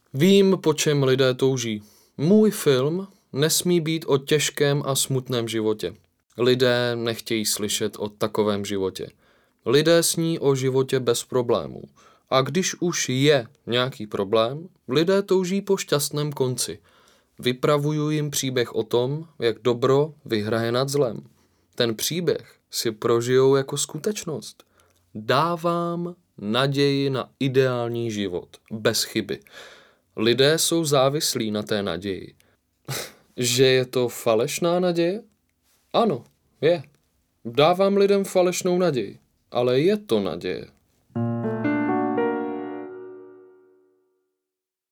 Vím, po čem lidé touží. Můj film nesmí být o těžkém a smutném životě. Lidé nechtějí slyšet o takovém životě. Lidé sní o životě bez problémů. A když už je nějaký problém, lidé touží po šťastném konci. Vypravuju jim příběh o tom, jak dobro vyhraje nad zlem. Ten příběh si prožijou jako skutečnost. Dávám naději na ideální život, bez chyby. Lidé jsou závislí na té naději. Že je to falešná naděje? Ano, je. Dávám lidem falešnou naději, ale je to naděje.